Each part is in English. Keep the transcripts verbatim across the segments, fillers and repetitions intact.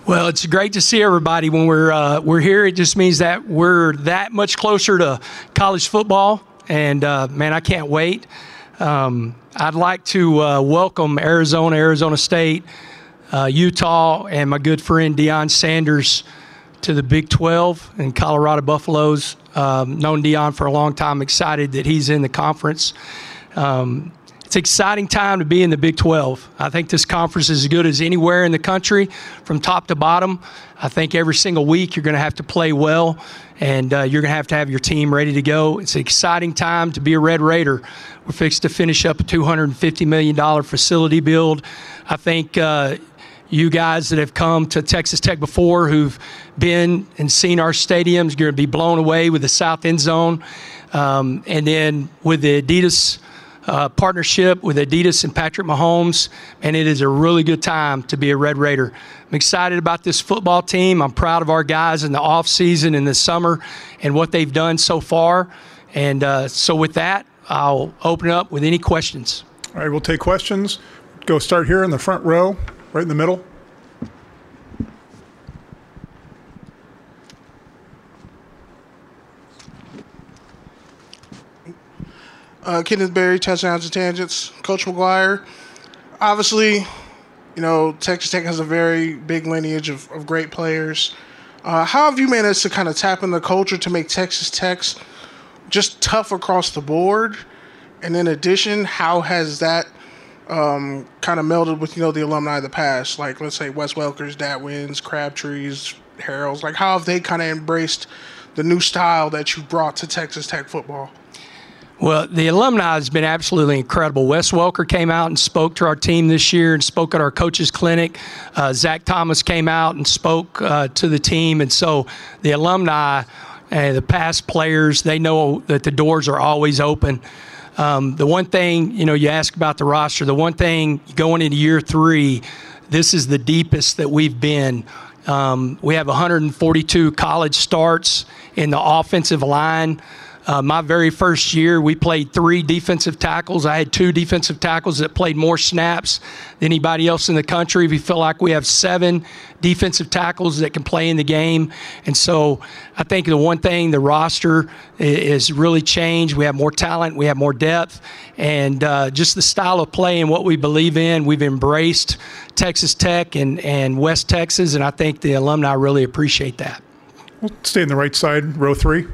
Well, it's great to see everybody when we're uh, we're here. It just means that we're that much closer to college football, and uh, man, I can't wait. Um, I'd like to uh, welcome Arizona, Arizona State, uh, Utah, and my good friend Deion Sanders to the Big twelve and Colorado Buffaloes. Um, known Deion for a long time. Excited that he's in the conference. Um, It's an exciting time to be in the Big twelve. I think this conference is as good as anywhere in the country from top to bottom. I think every single week you're going to have to play well, and uh, you're going to have to have your team ready to go. It's an exciting time to be a Red Raider. We're fixed to finish up a two hundred fifty million dollars facility build. I think uh, you guys that have come to Texas Tech before, who've been and seen our stadiums, you're going to be blown away with the South End Zone. Um, and then with the Adidas Uh, partnership with Adidas and Patrick Mahomes, and it is a really good time to be a Red Raider. I'm excited about this football team. I'm proud of our guys in the off season and the summer and what they've done so far. And uh, so with that, I'll open up with any questions. All right, we'll take questions. Go start here in the front row, right in the middle. Uh, Kenneth Berry, Touchdowns and Tangents. Coach McGuire, obviously, you know, Texas Tech has a very big lineage of, of great players. Uh, how have you managed to kind of tap in the culture to make Texas Tech just tough across the board? And in addition, how has that um, kind of melded with, you know, the alumni of the past? Like, let's say Wes Welkers, Datwins, Crabtrees, Harrells. Like, how have they kind of embraced the new style that you brought to Texas Tech football? Well, the alumni has been absolutely incredible. Wes Welker came out and spoke to our team this year and spoke at our coaches clinic. Uh, Zach Thomas came out and spoke uh, to the team. And so the alumni and the past players, they know that the doors are always open. Um, the one thing, you know, you ask about the roster, the one thing going into year three, this is the deepest that we've been. Um, we have one hundred forty-two college starts in the offensive line. Uh, my very first year, we played three defensive tackles. I had two defensive tackles that played more snaps than anybody else in the country. We feel like we have seven defensive tackles that can play in the game. And so I think the one thing, the roster is really changed. We have more talent. We have more depth. And uh, just the style of play and what we believe in, we've embraced Texas Tech and, and West Texas, and I think the alumni really appreciate that. We'll stay on the right side, row three.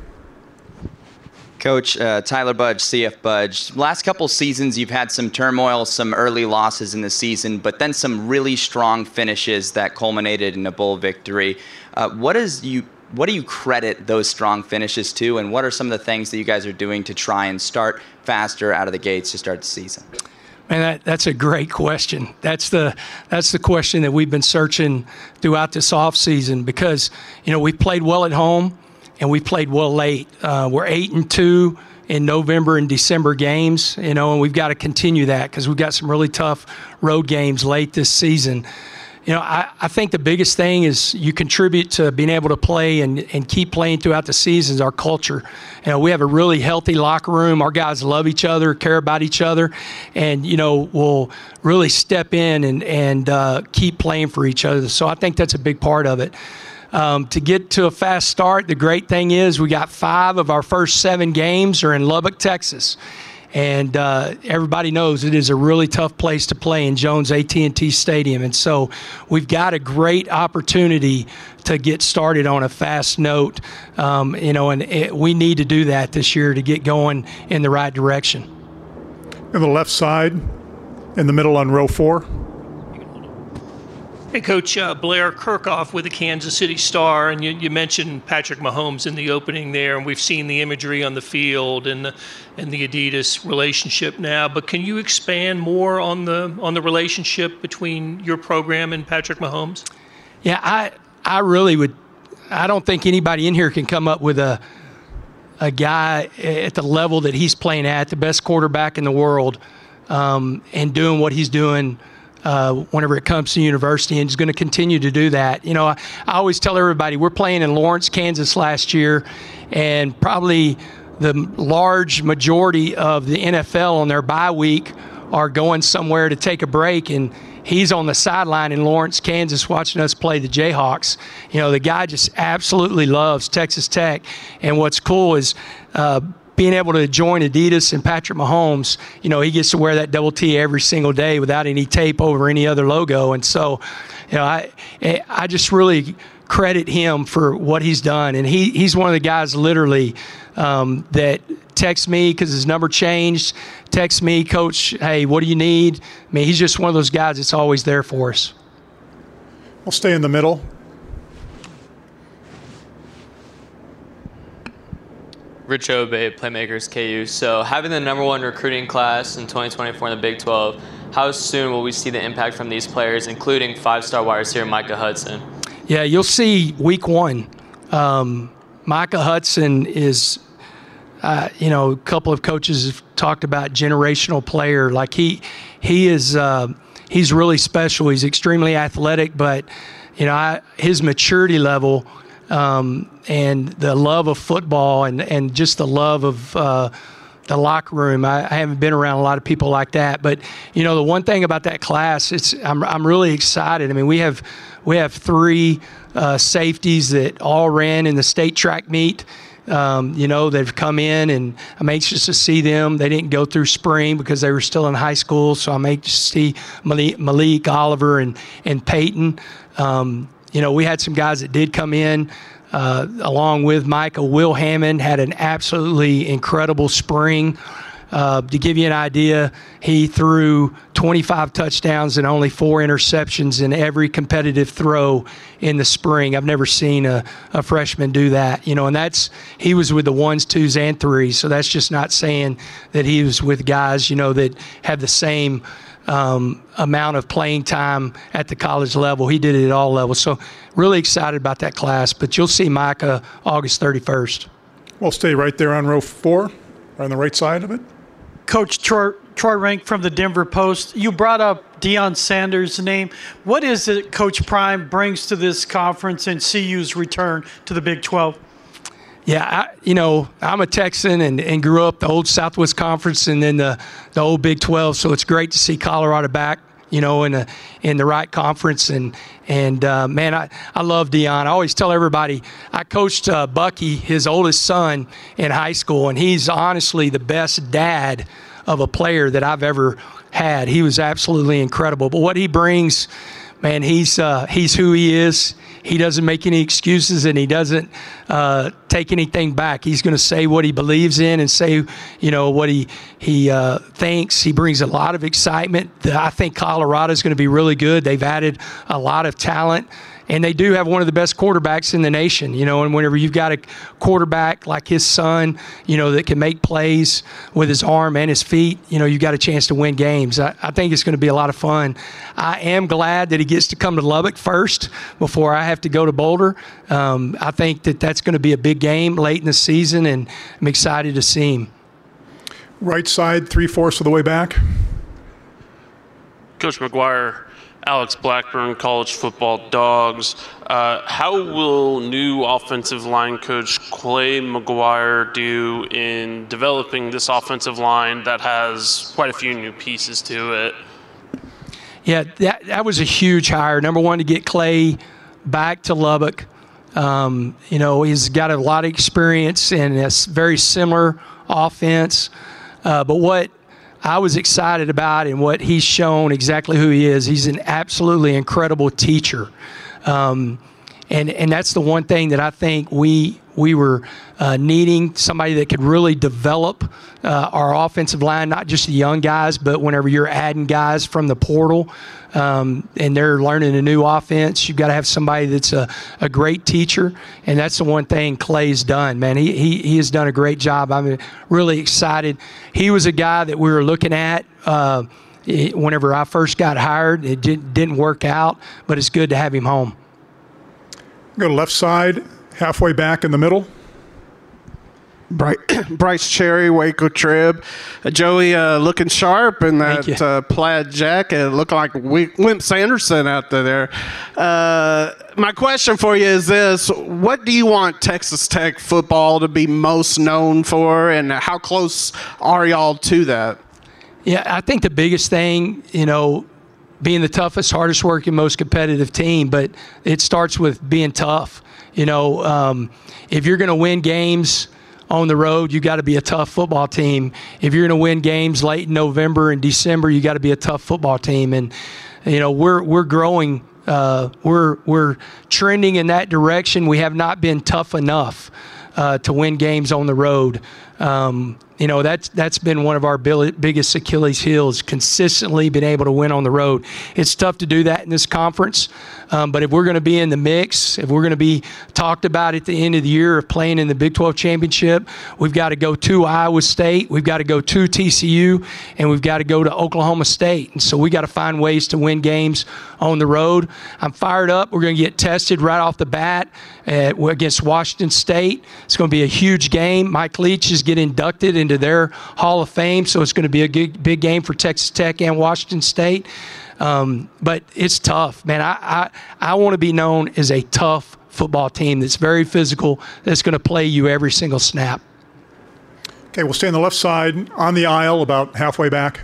Coach, uh, Tyler Budge, C F Budge. Last couple seasons, you've had some turmoil, some early losses in the season, but then some really strong finishes that culminated in a bowl victory. Uh, what is you? What do you credit those strong finishes to, and what are some of the things that you guys are doing to try and start faster out of the gates to start the season? Man, that, that's a great question. That's the that's the question that we've been searching throughout this offseason because, you know, we've played well at home. And we played well late. Uh, we're eight and two in November and December games, you know, and we've got to continue that because we've got some really tough road games late this season. You know, I, I think the biggest thing is you contribute to being able to play and, and keep playing throughout the seasons, our culture. You know, we have a really healthy locker room. Our guys love each other, care about each other, and, you know, will really step in and, and uh, keep playing for each other. So I think that's a big part of it. Um, to get to a fast start, the great thing is we got five of our first seven games are in Lubbock, Texas. And uh, everybody knows it is a really tough place to play in Jones A T and T Stadium. And so we've got a great opportunity to get started on a fast note, um, you know, and it, we need to do that this year to get going in the right direction. On the left side, in the middle on row four. Hey, Coach, uh, Blair Kirchhoff with the Kansas City Star, and you, you mentioned Patrick Mahomes in the opening there, and we've seen the imagery on the field and the, and the Adidas relationship now. But can you expand more on the on the relationship between your program and Patrick Mahomes? Yeah, I I really would. I don't think anybody in here can come up with a a guy at the level that he's playing at, the best quarterback in the world, um, and doing what he's doing. Uh, whenever it comes to university, and he's going to continue to do that. You know, I, I always tell everybody we're playing in Lawrence, Kansas last year, and probably the large majority of the N F L on their bye week are going somewhere to take a break, and he's on the sideline in Lawrence, Kansas, watching us play the Jayhawks. You know, the guy just absolutely loves Texas Tech. And what's cool is uh, being able to join Adidas and Patrick Mahomes, you know, he gets to wear that double T every single day without any tape over any other logo. And so, you know, I I just really credit him for what he's done. And he he's one of the guys literally um, that texts me because his number changed, texts me, Coach, hey, what do you need? I mean, he's just one of those guys that's always there for us. We'll stay in the middle. Rich Obey, Playmakers K U. So having the number one recruiting class in twenty twenty-four in the Big twelve, how soon will we see the impact from these players, including five-star wide receiver Micah Hudson? Yeah, you'll see week one. Um, Micah Hudson is, uh, you know, a couple of coaches have talked about generational player. Like he, he is, uh, he's really special. He's extremely athletic, but, you know, I, his maturity level um, and the love of football and, and just the love of uh, the locker room. I, I haven't been around a lot of people like that, but you know, the one thing about that class, it's I'm I'm really excited. I mean, we have we have three uh, safeties that all ran in the state track meet. Um, you know, they've come in, and I'm anxious to see them. They didn't go through spring because they were still in high school, so I'm anxious to see Malik, Malik Oliver, and and Peyton. Um, you know, we had some guys that did come in. Uh, along with Micah, Will Hammond had an absolutely incredible spring. Uh, to give you an idea, he threw twenty-five touchdowns and only four interceptions in every competitive throw in the spring. I've never seen a, a freshman do that, you know, and that's he was with the ones, twos, and threes. So that's just not saying that he was with guys, you know, that have the same Um, amount of playing time at the college level. He did it at all levels. So really excited about that class. But you'll see Micah August thirty-first. We'll stay right there on row four, on the right side of it. Coach Troy, Troy Rank from the Denver Post. You brought up Deion Sanders' name. What is it Coach Prime brings to this conference and C U's return to the Big twelve? Yeah, I, you know, I'm a Texan and, and grew up the old Southwest Conference and then the, the old Big twelve. So it's great to see Colorado back, you know, in a, in the right conference. And, and uh, man, I, I love Deion. I always tell everybody, I coached uh, Bucky, his oldest son, in high school, and he's honestly the best dad of a player that I've ever had. He was absolutely incredible. But what he brings, man, he's uh, he's who he is. He doesn't make any excuses, and he doesn't uh, take anything back. He's going to say what he believes in and say, you know, what he he uh, thinks. He brings a lot of excitement. I think Colorado is going to be really good. They've added a lot of talent, and they do have one of the best quarterbacks in the nation. You know, and whenever you've got a quarterback like his son, you know, that can make plays with his arm and his feet, you know, you've got a chance to win games. I, I think it's going to be a lot of fun. I am glad that he gets to come to Lubbock first before I have to go to Boulder. Um, I think that that's going to be a big game late in the season, and I'm excited to see him. Right side, three-fourths of the way back. Coach McGuire, Alex Blackburn, college football dogs. Uh, how will new offensive line coach Clay McGuire do in developing this offensive line that has quite a few new pieces to it? Yeah, that that was a huge hire. Number one, to get Clay back to Lubbock. Um, you know, he's got a lot of experience in a very similar offense. Uh, but what I was excited about and what he's shown exactly who he is, he's an absolutely incredible teacher. Um, and, and that's the one thing that I think we we were uh, needing, somebody that could really develop uh, our offensive line, not just the young guys, but whenever you're adding guys from the portal um, and they're learning a new offense, you've got to have somebody that's a, a great teacher. And that's the one thing Clay's done, man. He, he, he has done a great job. I'm really excited. He was a guy that we were looking at uh, whenever I first got hired. It didn't, didn't work out, but it's good to have him home. Go to left side, halfway back in the middle. Bryce Cherry, Waco Trib. Uh, Joey uh, looking sharp in that uh, plaid jacket. Looked like Wimp Sanderson out there. Uh, my question for you is this. What do you want Texas Tech football to be most known for, and how close are y'all to that? Yeah, I think the biggest thing, you know, being the toughest, hardest working, most competitive team, but it starts with being tough. You know, um, if you're going to win games on the road, you got to be a tough football team. If you're going to win games late in November and December, you got to be a tough football team. And you know, we're we're growing. Uh, we're we're trending in that direction. We have not been tough enough uh, to win games on the road. Um, you know, that's that's been one of our biggest Achilles heels, consistently been able to win on the road. It's tough to do that in this conference, um, but if we're going to be in the mix, if we're going to be talked about at the end of the year of playing in the Big twelve championship, we've got to go to Iowa State, we've got to go to T C U, and we've got to go to Oklahoma State. And so we got to find ways to win games on the road. I'm fired up. We're going to get tested right off the bat at, against Washington State. It's going to be a huge game. Mike Leach is getting inducted into their Hall of Fame, so it's going to be a big, big game for Texas Tech and Washington State. Um, but it's tough, man. I, I, I want to be known as a tough football team that's very physical, that's going to play you every single snap. Okay, we'll stay on the left side on the aisle, about halfway back.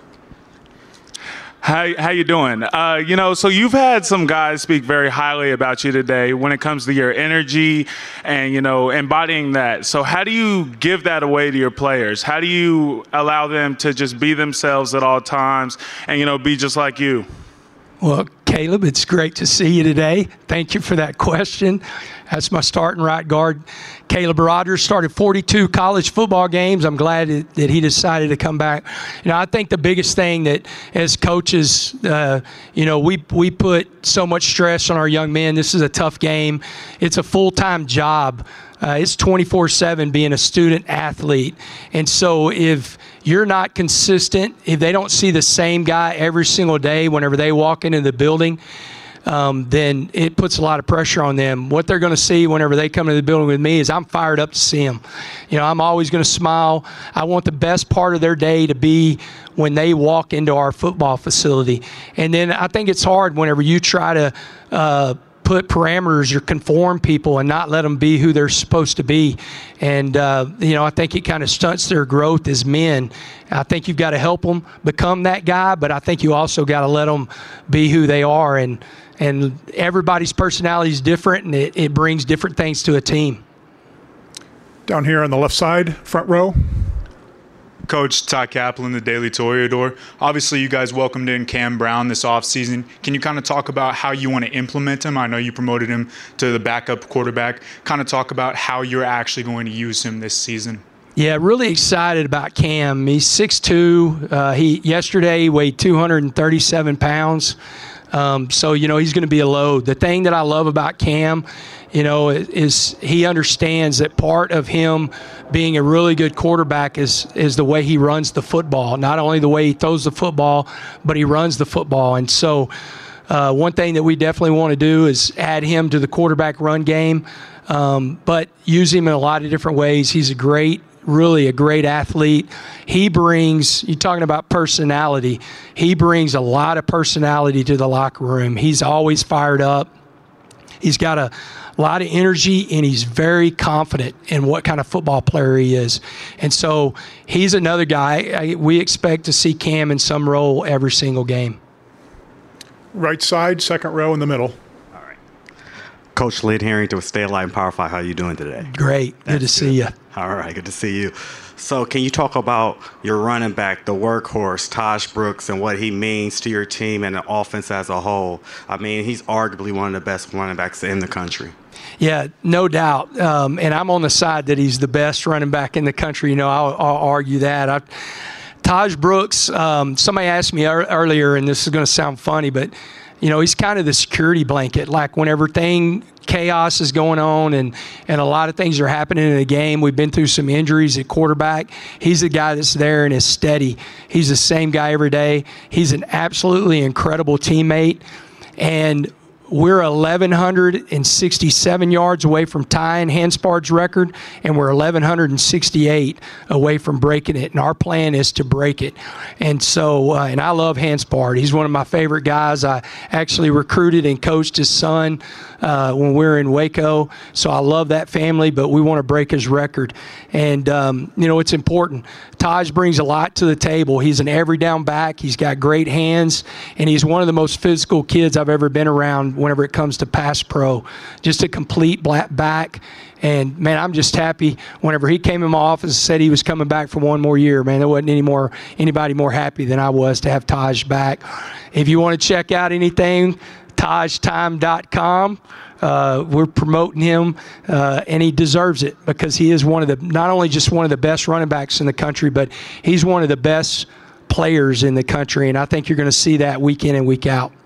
How how you doing? Uh, you know, so you've had some guys speak very highly about you today when it comes to your energy and, you know, embodying that. So how do you give that away to your players? How do you allow them to just be themselves at all times and, you know, be just like you? Well, Caleb, it's great to see you today. Thank you for that question. That's my starting right guard. Caleb Rogers started forty-two college football games. I'm glad that he decided to come back. You know, I think the biggest thing that as coaches, uh, you know, we we put so much stress on our young men. This is a tough game. It's a full-time job. Uh, it's twenty-four seven being a student athlete. And so if you're not consistent, if they don't see the same guy every single day whenever they walk into the building, um, then it puts a lot of pressure on them. What they're going to see whenever they come to the building with me is I'm fired up to see them. You know, I'm always going to smile. I want the best part of their day to be when they walk into our football facility. And then I think it's hard whenever you try to uh, put parameters or conform people and not let them be who they're supposed to be. And, uh, you know, I think it kind of stunts their growth as men. I think you've got to help them become that guy, but I think you also got to let them be who they are. And, and everybody's personality is different, and it, it brings different things to a team. Down here on the left side, front row. Coach Ty Kaplan, the Daily Toreador. Obviously, you guys welcomed in Cam Brown this offseason. Can you kind of talk about how you want to implement him? I know you promoted him to the backup quarterback. Kind of talk about how you're actually going to use him this season. Yeah, really excited about Cam. He's six two. Uh, he yesterday he weighed two hundred thirty-seven pounds. Um, so, you know, he's going to be a load. The thing that I love about Cam, you know, is he understands that part of him being a really good quarterback is is the way he runs the football. Not only the way he throws the football, but he runs the football. And so uh, one thing that we definitely want to do is add him to the quarterback run game, um, but use him in a lot of different ways. He's a great really a great athlete. He brings, you're talking about personality, he brings a lot of personality to the locker room. He's always fired up. He's got a lot of energy, and he's very confident in what kind of football player he is. And so he's another guy. We expect to see Cam in some role every single game. Right side, second row in the middle. Coach Lynn Harrington with State Line Power Five. How are you doing today? Great. Good That's to see good. you. All right. Good to see you. So can you talk about your running back, the workhorse, Taj Brooks, and what he means to your team and the offense as a whole? I mean, he's arguably one of the best running backs in the country. Yeah, no doubt. Um, and I'm on the side that he's the best running back in the country. You know, I'll, I'll argue that. I, Taj Brooks, um, somebody asked me er- earlier, and this is going to sound funny, but you know, he's kind of the security blanket. Like when everything, chaos is going on and, and a lot of things are happening in the game. We've been through some injuries at quarterback. He's the guy that's there and is steady. He's the same guy every day. He's an absolutely incredible teammate. And we're eleven sixty-seven yards away from tying Hanspard's record, and we're eleven sixty-eight away from breaking it. And our plan is to break it. And so, uh, and I love Hanspard. He's one of my favorite guys. I actually recruited and coached his son uh, when we were in Waco. So I love that family, but we want to break his record. And, um, you know, it's important. Taj brings a lot to the table. He's an every down back. He's got great hands, and he's one of the most physical kids I've ever been around whenever it comes to pass pro. Just a complete black back. And, man, I'm just happy whenever he came in my office and said he was coming back for one more year. Man, there wasn't any more, anybody more happy than I was to have Taj back. If you want to check out anything, taj time dot com. Uh, we're promoting him, uh, and he deserves it because he is one of the, not only just one of the best running backs in the country, but he's one of the best players in the country, and I think you're going to see that week in and week out.